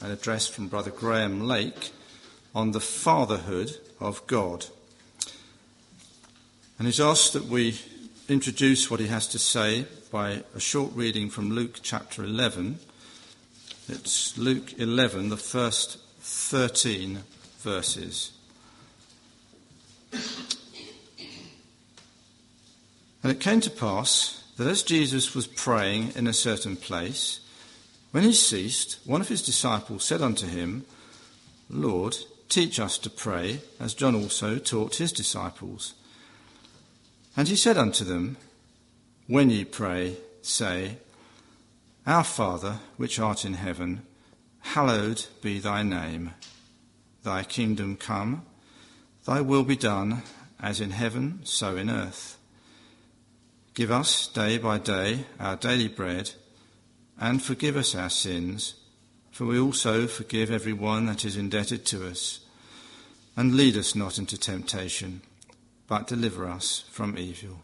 an address from Brother Graham Lake on the fatherhood of God. And he's asked that we introduce what he has to say by a short reading from Luke chapter 11. It's Luke 11, the first 13 verses. And it came to pass that as Jesus was praying in a certain place, when he ceased, one of his disciples said unto him, Lord, teach us to pray, as John also taught his disciples. And he said unto them, When ye pray, say, Our Father, which art in heaven, hallowed be thy name. Thy kingdom come, thy will be done, as in heaven, so in earth. Give us day by day our daily bread, and forgive us our sins, for we also forgive every one that is indebted to us. And lead us not into temptation, but deliver us from evil.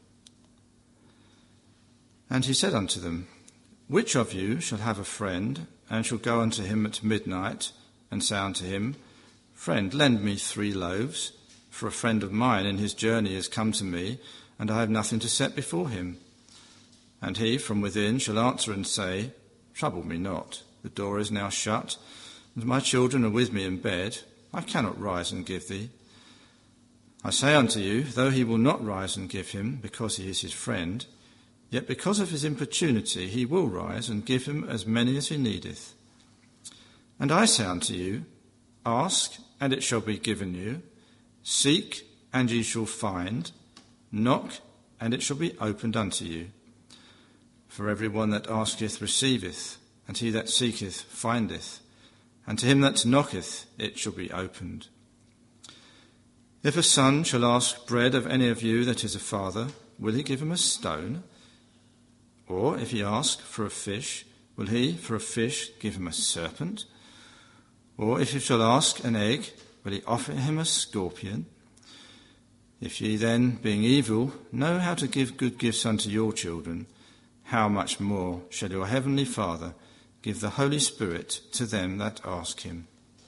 And he said unto them, Which of you shall have a friend, and shall go unto him at midnight, and say unto him, Friend, lend me 3 loaves, for a friend of mine in his journey is come to me, and I have nothing to set before him. And he from within shall answer and say, Trouble me not, the door is now shut, and my children are with me in bed, I cannot rise and give thee. I say unto you, though he will not rise and give him, because he is his friend, yet because of his importunity he will rise and give him as many as he needeth. And I say unto you, Ask, and it shall be given you, seek, and ye shall find, knock, and it shall be opened unto you. For every one that asketh receiveth, and he that seeketh findeth, and to him that knocketh it shall be opened. If a son shall ask bread of any of you that is a father, will he give him a stone? Or if he ask for a fish, will he for a fish give him a serpent? Or if he shall ask an egg, will he offer him a scorpion? If ye then, being evil, know how to give good gifts unto your children, how much more shall your heavenly Father give the Holy Spirit to them that ask him?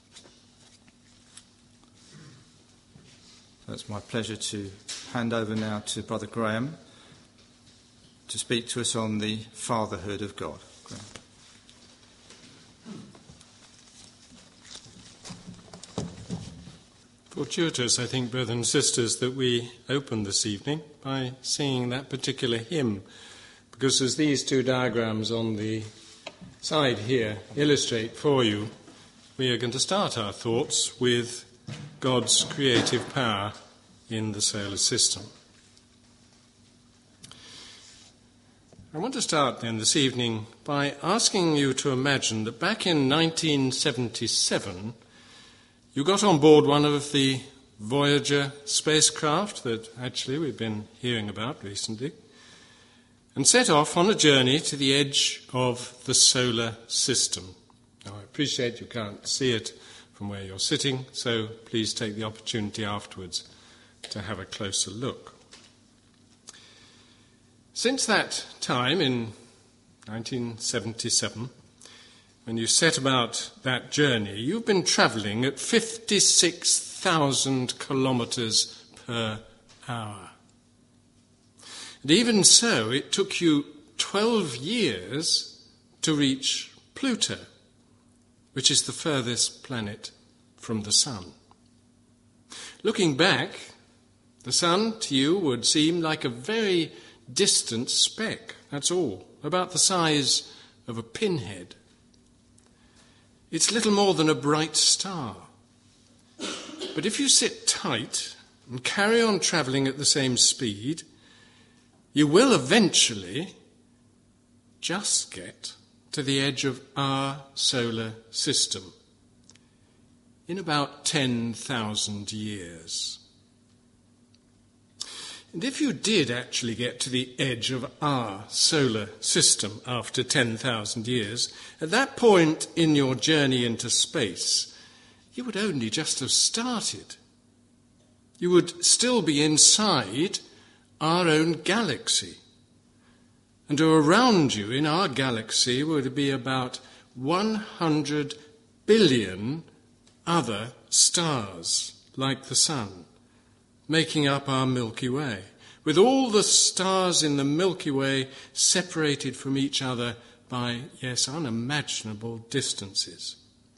So it's my pleasure to hand over now to Brother Graham to speak to us on the fatherhood of God. Graham. Fortuitous, I think, brothers and sisters, that we open this evening by singing that particular hymn, because as these 2 diagrams on the side here illustrate for you, we are going to start our thoughts with God's creative power in the solar system. I want to start then this evening by asking you to imagine that back in 1977, you got on board one of the Voyager spacecraft that actually we've been hearing about recently, and set off on a journey to the edge of the solar system. Now, I appreciate you can't see it from where you're sitting, so please take the opportunity afterwards to have a closer look. Since that time, in 1977, when you set about that journey, you've been travelling at 56,000 kilometres per hour. And even so, it took you 12 years to reach Pluto, which is the furthest planet from the Sun. Looking back, the Sun to you would seem like a very distant speck, that's all, about the size of a pinhead. It's little more than a bright star. But if you sit tight and carry on travelling at the same speed, you will eventually just get to the edge of our solar system in about 10,000 years. And if you did actually get to the edge of our solar system after 10,000 years, at that point in your journey into space, you would only just have started. You would still be inside our own galaxy. And around you in our galaxy would be about 100 billion other stars like the sun, making up our Milky Way, with all the stars in the Milky Way separated from each other by, yes, unimaginable distances.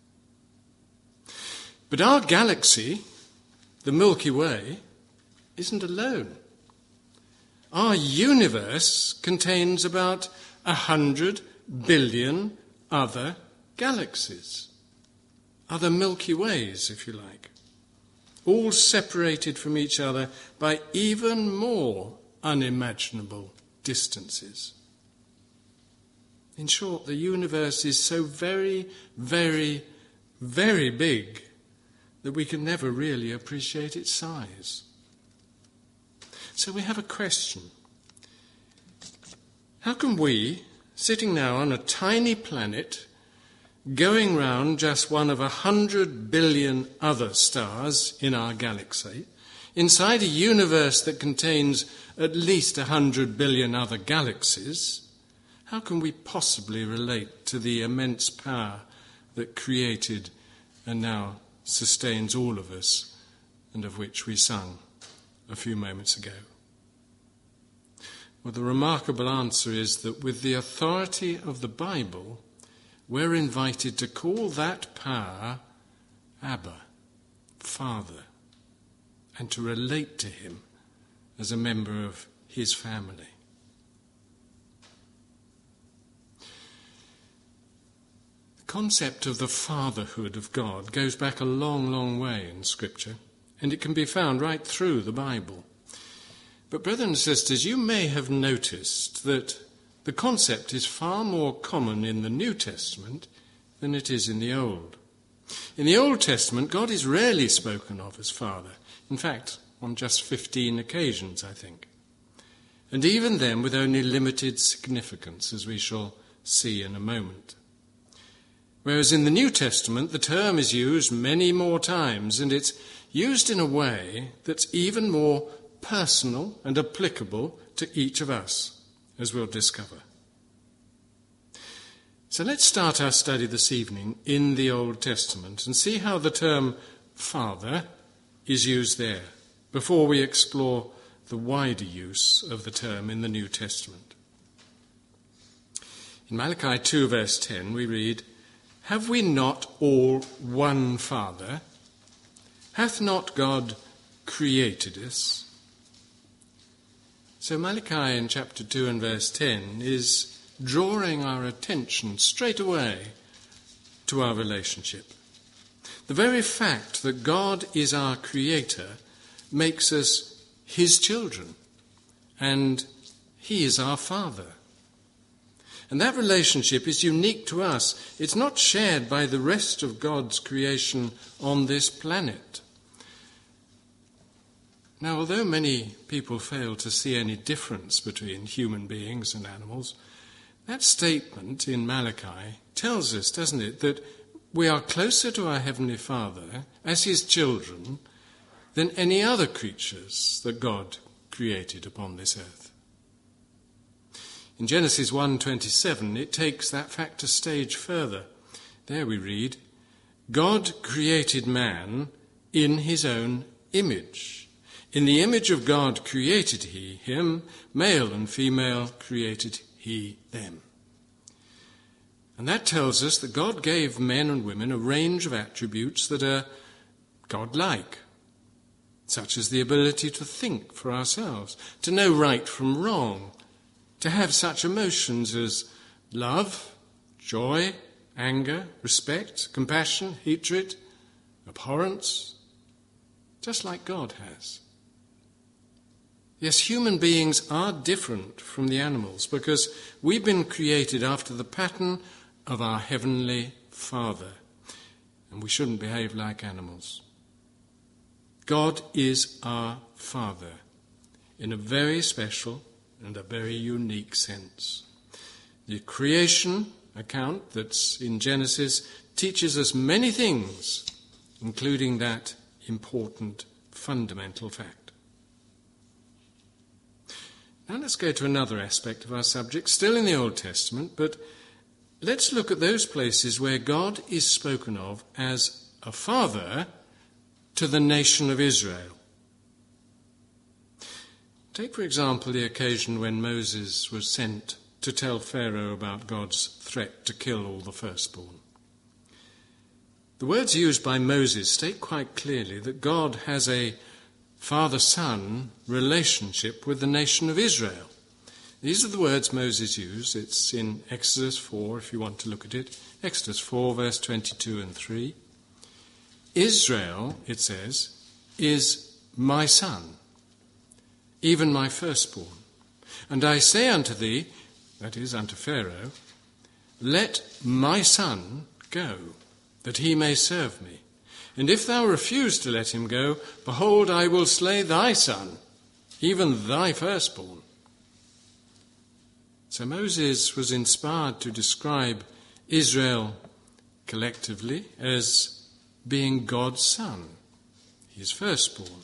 But our galaxy, the Milky Way, isn't alone. Our universe contains about 100 billion other galaxies, other Milky Ways, if you like, all separated from each other by even more unimaginable distances. In short, the universe is so very, very, very big that we can never really appreciate its size. So we have a question. How can we, sitting now on a tiny planet, going round just one of 100 billion other stars in our galaxy, inside a universe that contains at least 100 billion other galaxies, how can we possibly relate to the immense power that created and now sustains all of us, and of which we sung a few moments ago? Well, the remarkable answer is that with the authority of the Bible, we're invited to call that power Abba, Father, and to relate to him as a member of his family. The concept of the fatherhood of God goes back a long, long way in Scripture, and it can be found right through the Bible. But brothers and sisters, you may have noticed that the concept is far more common in the New Testament than it is in the Old. In the Old Testament, God is rarely spoken of as Father. In fact, on just 15 occasions, I think. And even then with only limited significance, as we shall see in a moment. Whereas in the New Testament, the term is used many more times, and it's used in a way that's even more personal and applicable to each of us, as we'll discover. So let's start our study this evening in the Old Testament and see how the term Father is used there, before we explore the wider use of the term in the New Testament. In Malachi 2 verse 10 we read, "Have we not all one Father? Hath not God created us?" So Malachi in chapter 2 and verse 10 is drawing our attention straight away to our relationship. The very fact that God is our creator makes us his children, and he is our Father. And that relationship is unique to us. It's not shared by the rest of God's creation on this planet. Now, although many people fail to see any difference between human beings and animals, that statement in Malachi tells us, doesn't it, that we are closer to our Heavenly Father as his children than any other creatures that God created upon this earth. In Genesis 1:27, it takes that fact a stage further. There we read, "God created man in his own image. In the image of God created he him, male and female created he them." And that tells us that God gave men and women a range of attributes that are God-like, such as the ability to think for ourselves, to know right from wrong, to have such emotions as love, joy, anger, respect, compassion, hatred, abhorrence, just like God has. Yes, human beings are different from the animals because we've been created after the pattern of our Heavenly Father, and we shouldn't behave like animals. God is our Father in a very special and a very unique sense. The creation account that's in Genesis teaches us many things, including that important fundamental fact. Now let's go to another aspect of our subject, still in the Old Testament, but let's look at those places where God is spoken of as a father to the nation of Israel. Take, for example, the occasion when Moses was sent to tell Pharaoh about God's threat to kill all the firstborn. The words used by Moses state quite clearly that God has a father-son relationship with the nation of Israel. These are the words Moses used. It's in Exodus 4, if you want to look at it. Exodus 4, verse 22 and 3. Israel, it says, is my son, even my firstborn. And I say unto thee, that is, unto Pharaoh, let my son go, that he may serve me. And if thou refuse to let him go, behold, I will slay thy son, even thy firstborn. So Moses was inspired to describe Israel collectively as being God's son, his firstborn.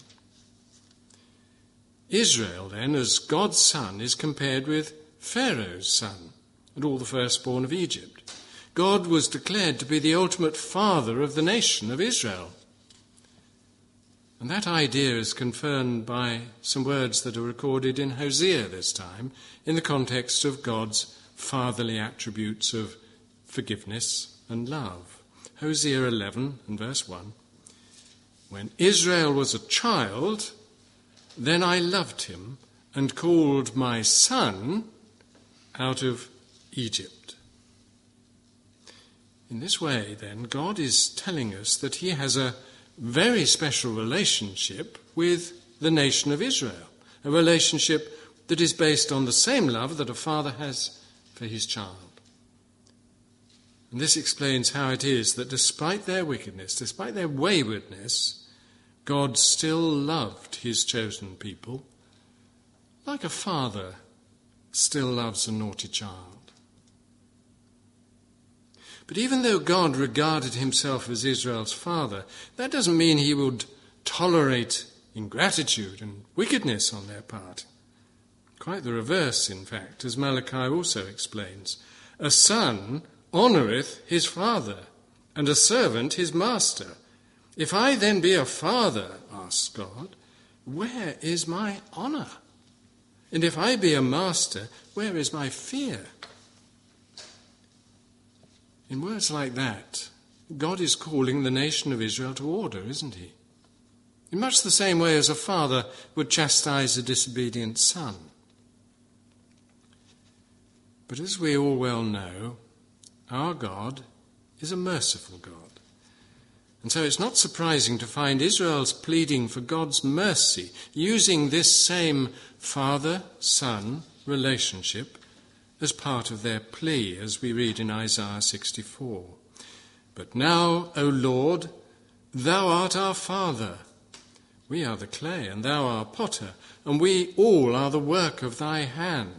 Israel, then, as God's son, is compared with Pharaoh's son and all the firstborn of Egypt. God was declared to be the ultimate father of the nation of Israel. And that idea is confirmed by some words that are recorded in Hosea this time, in the context of God's fatherly attributes of forgiveness and love. Hosea 11 and verse 1. When Israel was a child, then I loved him and called my son out of Egypt. In this way, then, God is telling us that he has a very special relationship with the nation of Israel, a relationship that is based on the same love that a father has for his child. And this explains how it is that despite their wickedness, despite their waywardness, God still loved his chosen people like a father still loves a naughty child. But even though God regarded himself as Israel's father, that doesn't mean he would tolerate ingratitude and wickedness on their part. Quite the reverse, in fact, as Malachi also explains. A son honoureth his father, and a servant his master. If I then be a father, asks God, where is my honour? And if I be a master, where is my fear? In words like that, God is calling the nation of Israel to order, isn't he? In much the same way as a father would chastise a disobedient son. But as we all well know, our God is a merciful God. And so it's not surprising to find Israel's pleading for God's mercy, using this same father-son relationship as part of their plea, as we read in Isaiah 64. But now, O Lord, thou art our Father. We are the clay, and thou art potter, and we all are the work of thy hand.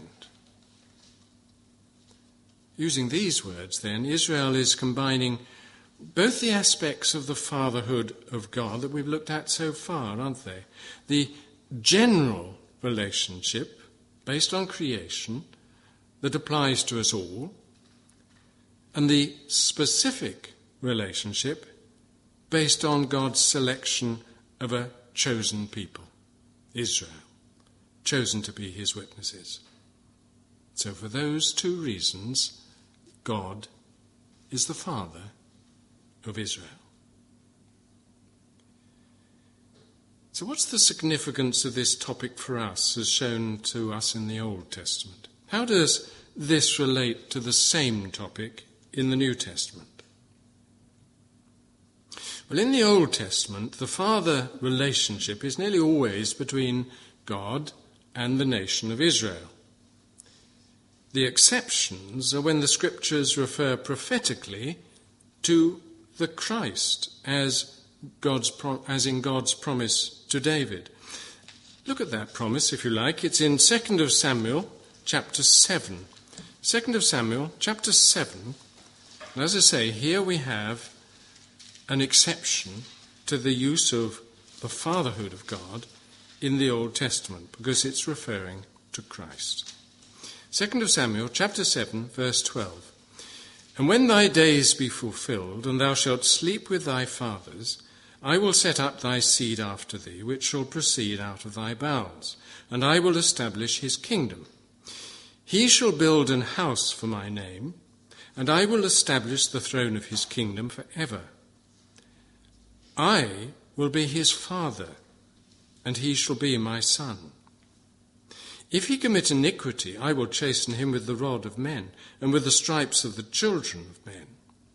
Using these words, then, Israel is combining both the aspects of the fatherhood of God that we've looked at so far, aren't they? The general relationship based on creation that applies to us all, and the specific relationship based on God's selection of a chosen people, Israel, chosen to be his witnesses. So for those two reasons, God is the Father of Israel. So what's the significance of this topic for us as shown to us in the Old Testament? How does this relate to the same topic in the New Testament? Well, in the Old Testament, the father relationship is nearly always between God and the nation of Israel. The exceptions are when the scriptures refer prophetically to the Christ as in God's promise to David. Look at that promise, if you like. It's in 2 Samuel chapter 7. 2 Samuel chapter 7. And as I say, here we have an exception to the use of the fatherhood of God in the Old Testament, because it's referring to Christ. 2 Samuel chapter 7, verse 12. And when thy days be fulfilled, and thou shalt sleep with thy fathers, I will set up thy seed after thee, which shall proceed out of thy bowels, and I will establish his kingdom. He shall build an house for my name, and I will establish the throne of his kingdom for ever. I will be his father, and he shall be my son. If he commit iniquity, I will chasten him with the rod of men, and with the stripes of the children of men.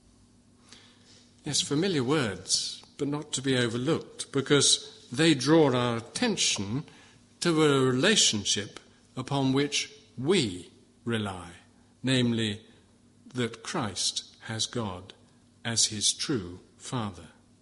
Yes, familiar words, but not to be overlooked, because they draw our attention to a relationship upon which we rely, namely that Christ has God as his true Father.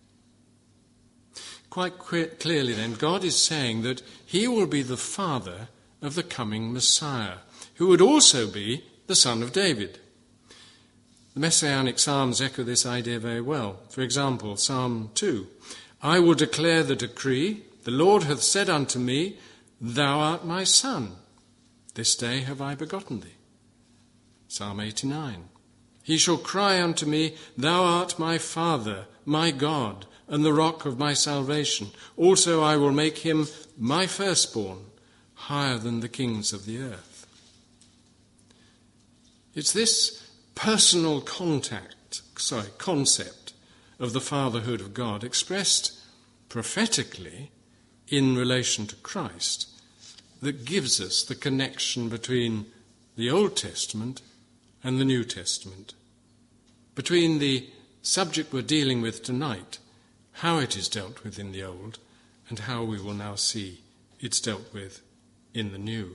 Quite clearly then, God is saying that he will be the Father of the coming Messiah, who would also be the son of David. The Messianic Psalms echo this idea very well. For example, Psalm 2, I will declare the decree, the Lord hath said unto me, Thou art my son, this day have I begotten thee. Psalm 89, He shall cry unto me, Thou art my Father, my God, and the rock of my salvation. Also I will make him my firstborn, higher than the kings of the earth. It's this personal concept of the fatherhood of God expressed prophetically in relation to Christ that gives us the connection between the Old Testament and the New Testament, between the subject we're dealing with tonight, how it is dealt with in the Old, and how we will now see it's dealt with in the New.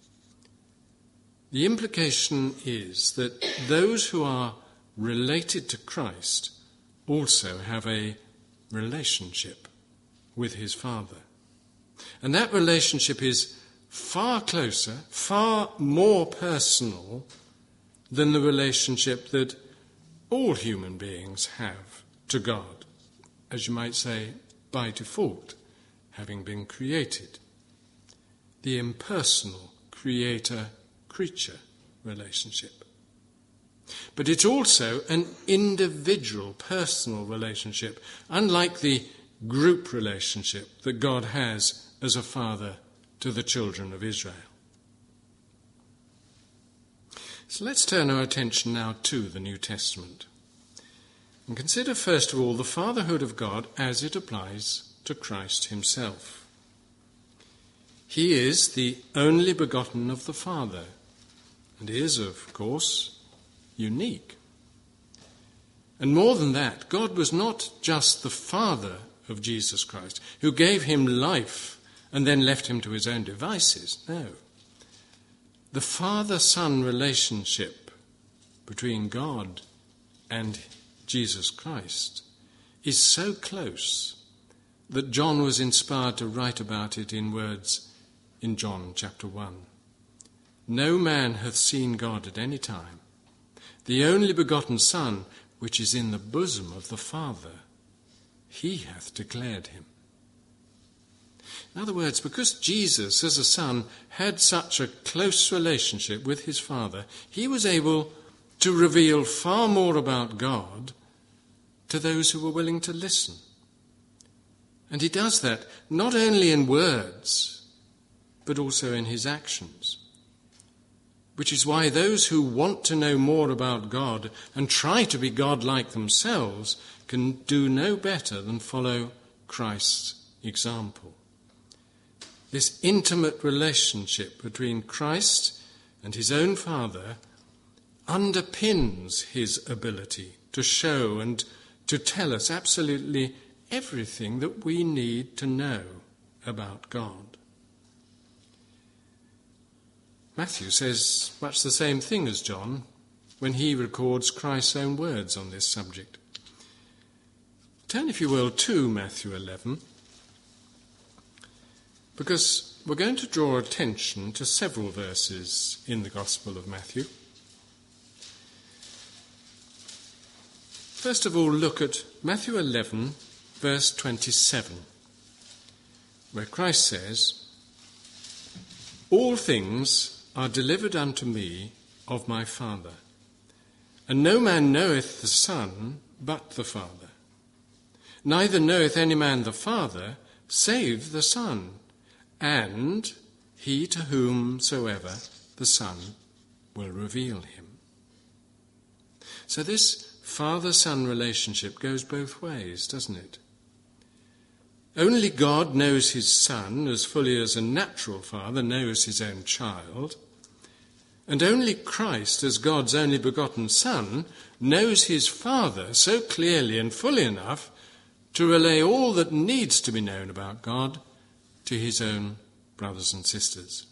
The implication is that those who are related to Christ also have a relationship with his Father. And that relationship is far closer, far more personal than the relationship that all human beings have to God, as you might say, by default, having been created. The impersonal creator-creature relationship. But it's also an individual, personal relationship, unlike the group relationship that God has as a father to the children of Israel. So let's turn our attention now to the New Testament and consider first of all the fatherhood of God as it applies to Christ himself. He is the only begotten of the Father and is, of course, unique. And more than that, God was not just the Father of Jesus Christ, who gave him life and then left him to his own devices. No. The Father-Son relationship between God and Jesus Christ is so close that John was inspired to write about it in words in John chapter 1. No man hath seen God at any time. The only begotten Son, which is in the bosom of the Father, he hath declared him. In other words, because Jesus, as a son, had such a close relationship with his Father, he was able to reveal far more about God to those who were willing to listen. And he does that not only in words, but also in his actions. Which is why those who want to know more about God and try to be God-like themselves can do no better than follow Christ's example. This intimate relationship between Christ and his own Father underpins his ability to show and to tell us absolutely everything that we need to know about God. Matthew says much the same thing as John when he records Christ's own words on this subject. Turn, if you will, to Matthew 11, because we're going to draw attention to several verses in the Gospel of Matthew. First of all, look at Matthew 11, verse 27, where Christ says, All things are delivered unto me of my Father. And no man knoweth the Son but the Father. Neither knoweth any man the Father save the Son, and he to whomsoever the Son will reveal him. So this father-son relationship goes both ways, doesn't it? Only God knows his Son as fully as a natural father knows his own child, and only Christ, as God's only begotten Son, knows his Father so clearly and fully enough to relay all that needs to be known about God to his own brothers and sisters.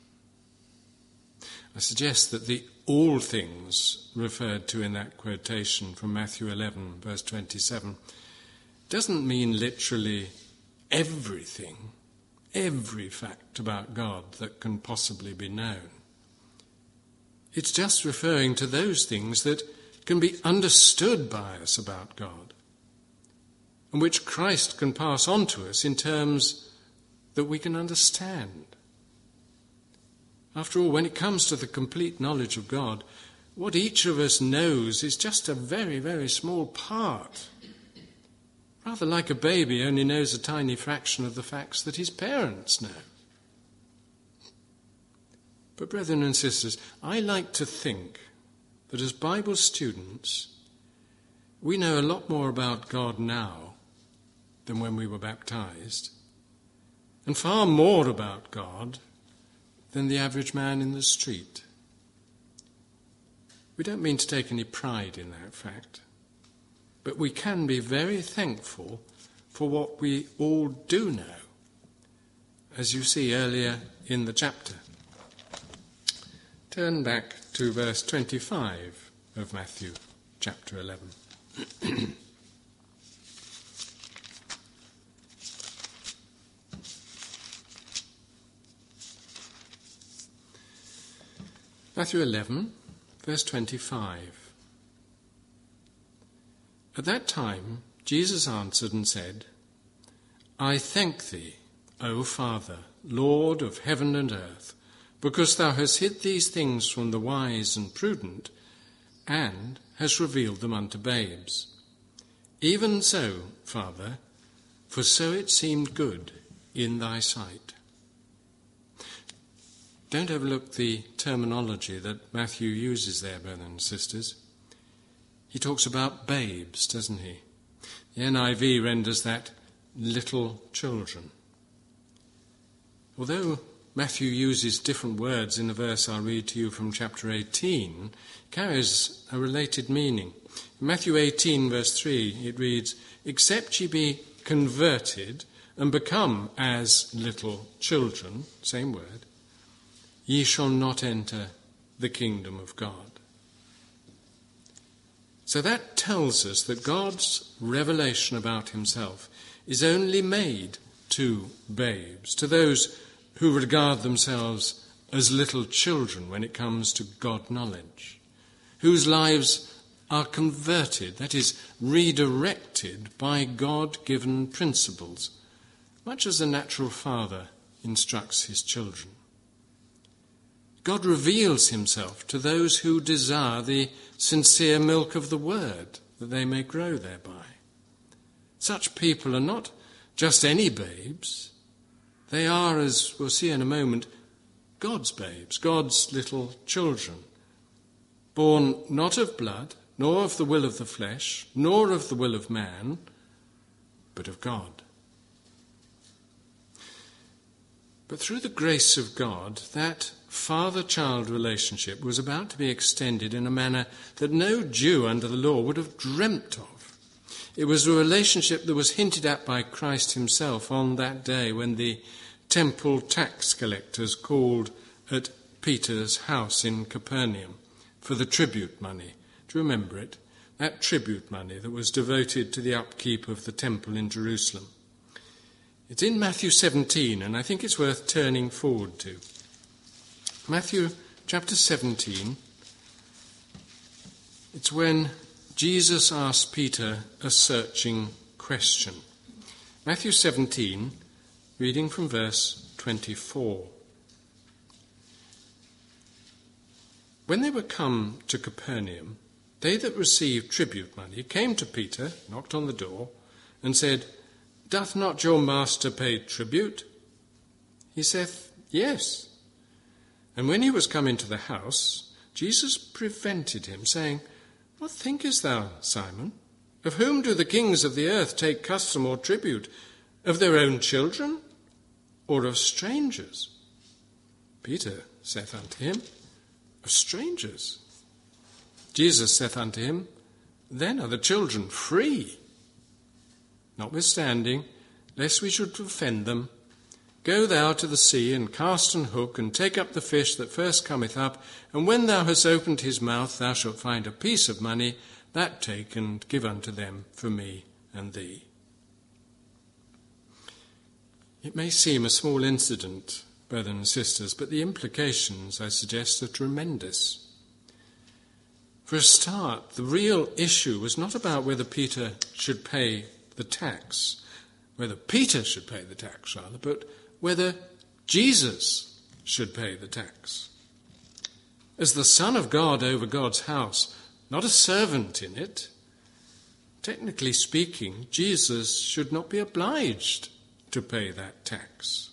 I suggest that the all things referred to in that quotation from Matthew 11, verse 27, doesn't mean literally everything, every fact about God that can possibly be known. It's just referring to those things that can be understood by us about God, and which Christ can pass on to us in terms that we can understand. After all, when it comes to the complete knowledge of God, what each of us knows is just a very, very small part. Rather like a baby only knows a tiny fraction of the facts that his parents know. But brethren and sisters, I like to think that as Bible students, we know a lot more about God now than when we were baptized, and far more about God than the average man in the street. We don't mean to take any pride in that fact, but we can be very thankful for what we all do know, as you see earlier in the chapter. Turn back to verse 25 of Matthew chapter 11. Matthew 11, verse 25. At that time Jesus answered and said, I thank thee, O Father, Lord of heaven and earth, because thou hast hid these things from the wise and prudent, and hast revealed them unto babes. Even so, Father, for so it seemed good in thy sight. Don't overlook the terminology that Matthew uses there, brothers and sisters. He talks about babes, doesn't he? The NIV renders that little children. Although Matthew uses different words in the verse I'll read to you from chapter 18, carries a related meaning. In Matthew 18, verse 3, it reads, Except ye be converted and become as little children, same word, ye shall not enter the kingdom of God. So that tells us that God's revelation about himself is only made to babes, to those who regard themselves as little children when it comes to God knowledge, whose lives are converted, that is, redirected by God-given principles, much as a natural father instructs his children. God reveals himself to those who desire the sincere milk of the word, that they may grow thereby. Such people are not just any babes. They are, as we'll see in a moment, God's babes, God's little children, born not of blood, nor of the will of the flesh, nor of the will of man, but of God. But through the grace of God, that father-child relationship was about to be extended in a manner that no Jew under the law would have dreamt of. It was a relationship that was hinted at by Christ himself on that day when the temple tax collectors called at Peter's house in Capernaum for the tribute money. Do you remember it? That tribute money that was devoted to the upkeep of the temple in Jerusalem. It's in Matthew 17, and I think it's worth turning forward to. Matthew chapter 17, it's when Jesus asked Peter a searching question. Matthew 17, reading from verse 24. When they were come to Capernaum, they that received tribute money came to Peter, knocked on the door, and said, Doth not your master pay tribute? He saith, Yes. And when he was come into the house, Jesus prevented him, saying, What thinkest thou, Simon? Of whom do the kings of the earth take custom or tribute? Of their own children, or of strangers? Peter saith unto him, Of strangers. Jesus saith unto him, Then are the children free. Notwithstanding, lest we should offend them, go thou to the sea, and cast an hook, and take up the fish that first cometh up, and when thou hast opened his mouth, thou shalt find a piece of money. That take, and give unto them for me and thee. It may seem a small incident, brothers and sisters, but the implications, I suggest, are tremendous. For a start, the real issue was not about whether Peter should pay the tax, but whether Jesus should pay the tax. As the Son of God over God's house, not a servant in it, technically speaking, Jesus should not be obliged to pay that tax.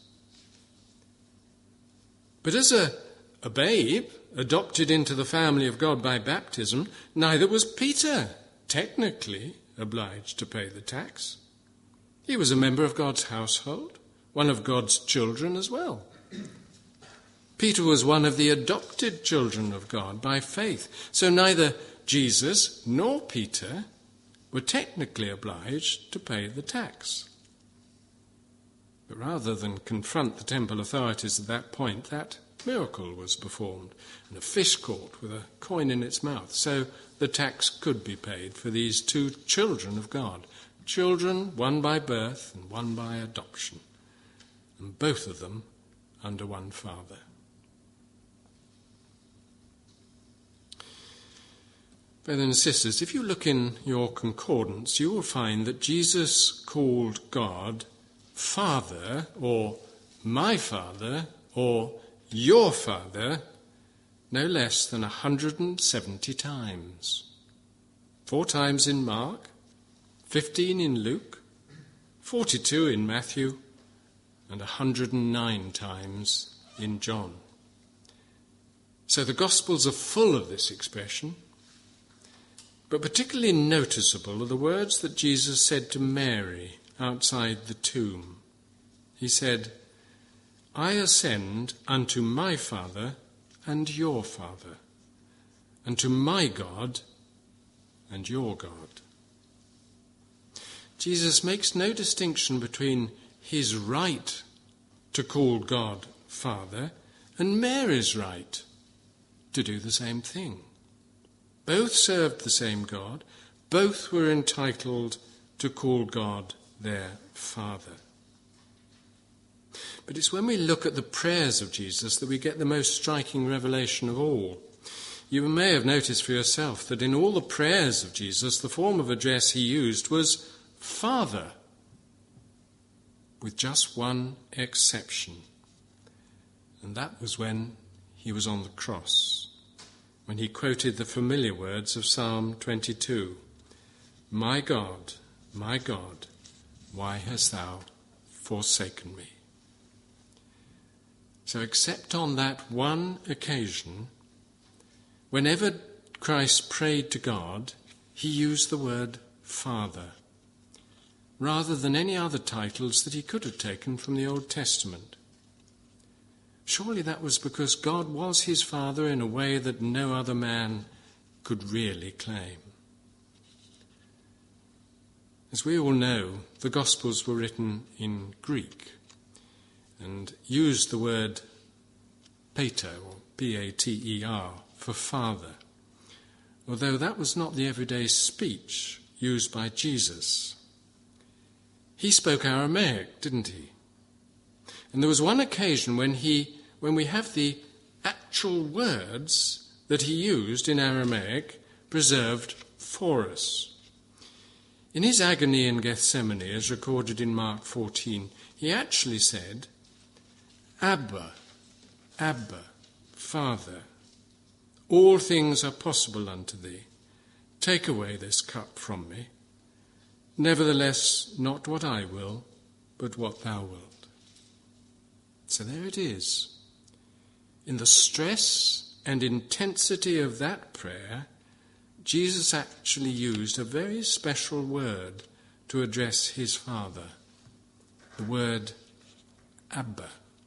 But as a babe adopted into the family of God by baptism, neither was Peter technically obliged to pay the tax. He was a member of God's household, one of God's children as well. Peter was one of the adopted children of God by faith. So neither Jesus nor Peter were technically obliged to pay the tax. But rather than confront the temple authorities at that point, that miracle was performed, and a fish caught with a coin in its mouth. So the tax could be paid for these two children of God, children, one by birth and one by adoption, and both of them under one Father. Brothers and sisters, if you look in your concordance, you will find that Jesus called God Father, or my Father, or your Father, no less than 170 times. 4 times in Mark, 15 in Luke, 42 in Matthew, and 109 times in John. So the Gospels are full of this expression, but particularly noticeable are the words that Jesus said to Mary outside the tomb. He said, I ascend unto my Father and your Father, and to my God and your God. Jesus makes no distinction between his right to call God Father and Mary's right to do the same thing. Both served the same God. Both were entitled to call God their Father. But it's when we look at the prayers of Jesus that we get the most striking revelation of all. You may have noticed for yourself that in all the prayers of Jesus, the form of address he used was Father, with just one exception. And that was when he was on the cross, when he quoted the familiar words of Psalm 22, my God, why hast thou forsaken me? So except on that one occasion, whenever Christ prayed to God, he used the word Father, rather than any other titles that he could have taken from the Old Testament. Surely that was because God was his Father in a way that no other man could really claim. As we all know, the Gospels were written in Greek and used the word pater, or P-A-T-E-R, for father, although that was not the everyday speech used by Jesus. He spoke Aramaic, didn't he? And there was one occasion when we have the actual words that he used in Aramaic preserved for us. In his agony in Gethsemane, as recorded in Mark 14, he actually said, Abba, Abba, Father, all things are possible unto thee. take away this cup from me. Nevertheless, not what I will, but what thou wilt. So there it is. In the stress and intensity of that prayer, Jesus actually used a very special word to address his Father, the word Abba.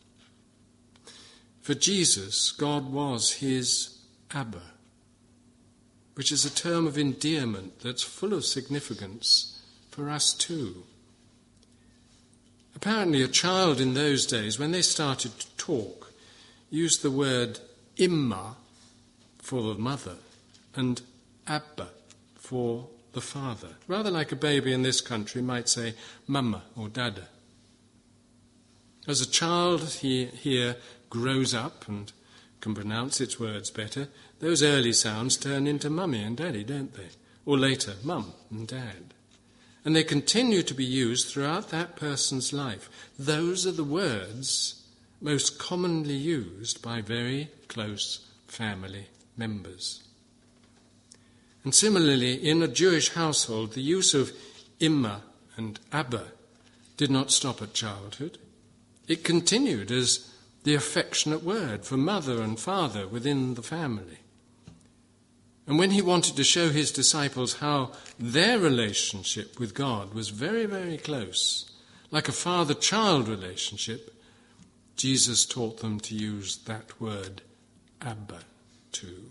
For Jesus, God was his Abba, which is a term of endearment that's full of significance for us too. Apparently a child in those days, when they started to talk, used the word Imma for the mother and Abba for the father, rather like a baby in this country might say Mama or Dada. As a child here grows up and can pronounce its words better, those early sounds turn into Mummy and Daddy, don't they? Or later, Mum and Dad. And they continue to be used throughout that person's life. Those are the words most commonly used by very close family members. And similarly, in a Jewish household, the use of Imma and Abba did not stop at childhood. It continued as the affectionate word for mother and father within the family. And when he wanted to show his disciples how their relationship with God was very, very close, like a father-child relationship, Jesus taught them to use that word Abba too.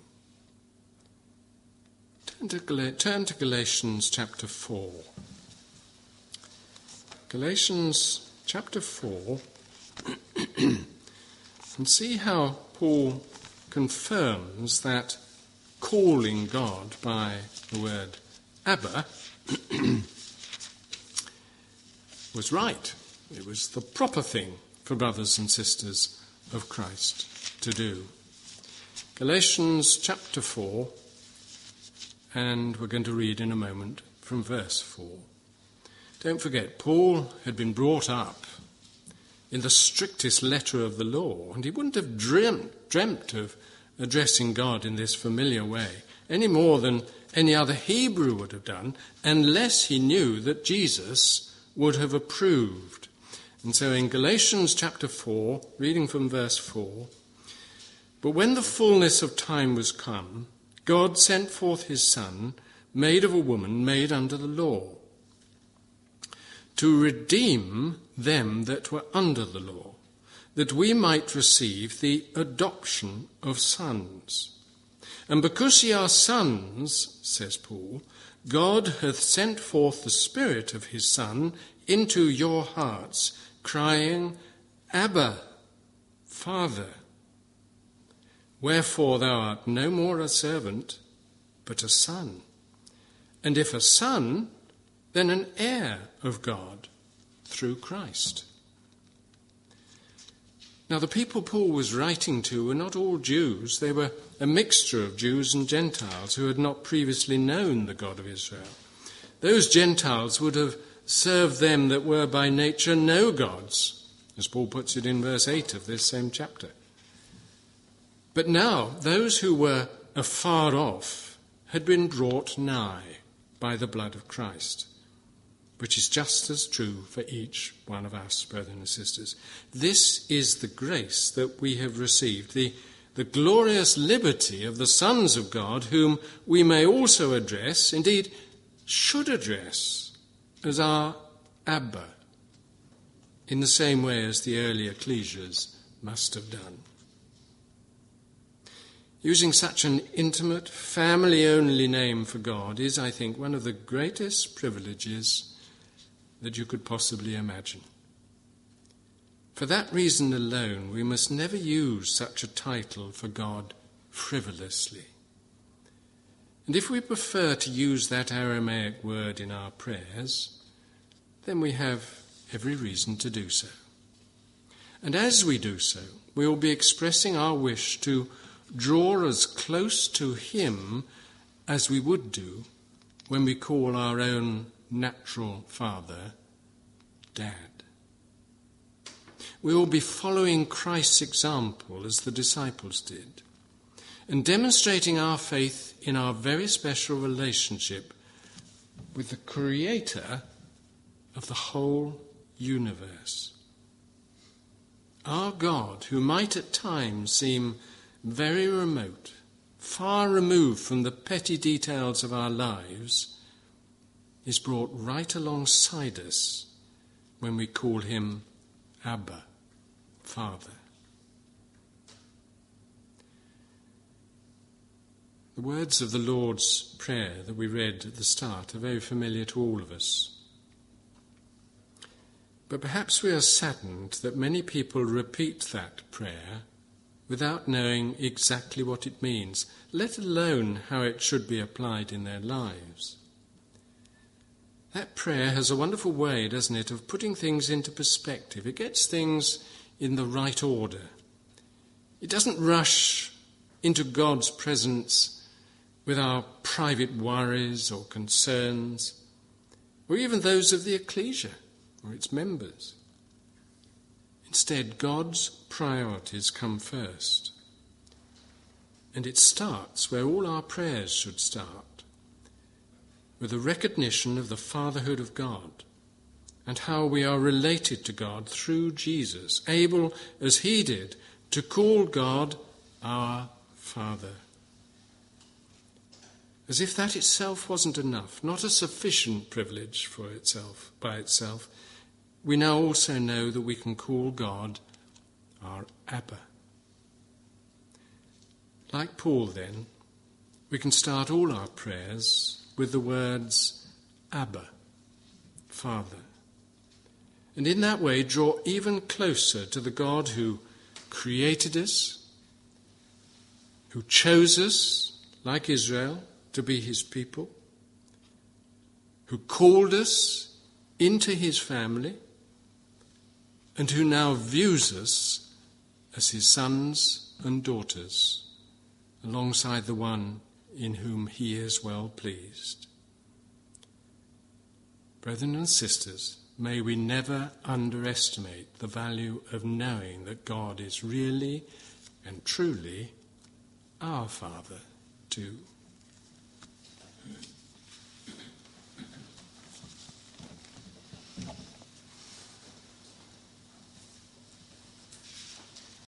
Turn to Galatians chapter 4. Galatians chapter 4 and see how Paul confirms that calling God by the word Abba was right. It was the proper thing for brothers and sisters of Christ to do. Galatians chapter 4, and we're going to read in a moment from verse 4. Don't forget, Paul had been brought up in the strictest letter of the law, and he wouldn't have dreamt of addressing God in this familiar way, any more than any other Hebrew would have done, unless he knew that Jesus would have approved. And so in Galatians chapter 4, reading from verse 4, "But when the fullness of time was come, God sent forth his Son, made of a woman, made under the law, to redeem them that were under the law, that we might receive the adoption of sons. And because ye are sons, says Paul, God hath sent forth the Spirit of his Son into your hearts, crying, Abba, Father. Wherefore thou art no more a servant, but a son. And if a son, then an heir of God through Christ." Now the people Paul was writing to were not all Jews. They were a mixture of Jews and Gentiles who had not previously known the God of Israel. Those Gentiles would have served them that were by nature no gods, as Paul puts it in verse 8 of this same chapter. But now those who were afar off had been brought nigh by the blood of Christ, which is just as true for each one of us, brothers and sisters. This is the grace that we have received, the glorious liberty of the sons of God, whom we may also address, indeed should address, as our Abba, in the same way as the early ecclesias must have done. Using such an intimate, family-only name for God is, I think, one of the greatest privileges that you could possibly imagine. For that reason alone, we must never use such a title for God frivolously. And if we prefer to use that Aramaic word in our prayers, then we have every reason to do so. And as we do so, we will be expressing our wish to draw as close to him as we would do when we call our own natural father Dad. We will be following Christ's example as the disciples did. and demonstrating our faith in our very special relationship with the Creator of the whole universe. Our God, who might at times seem very remote, far removed from the petty details of our lives, is brought right alongside us when we call him Abba, Father. The words of the Lord's Prayer that we read at the start are very familiar to all of us. But perhaps we are saddened that many people repeat that prayer without knowing exactly what it means, let alone how it should be applied in their lives. That prayer has a wonderful way, doesn't it, of putting things into perspective. It gets things in the right order. It doesn't rush into God's presence with our private worries or concerns, or even those of the ecclesia or its members. Instead, God's priorities come first. And it starts where all our prayers should start, with a recognition of the fatherhood of God and how we are related to God through Jesus, able, as he did, to call God our Father. As if that itself wasn't enough, not a sufficient privilege for itself, by itself, we now also know that we can call God our Abba. Like Paul, then, we can start all our prayers with the words Abba, Father, and in that way draw even closer to the God who created us, who chose us, like Israel, to be his people, who called us into his family, and who now views us as his sons and daughters, alongside the one in whom he is well pleased. Brethren and sisters, may we never underestimate the value of knowing that God is really and truly our Father too.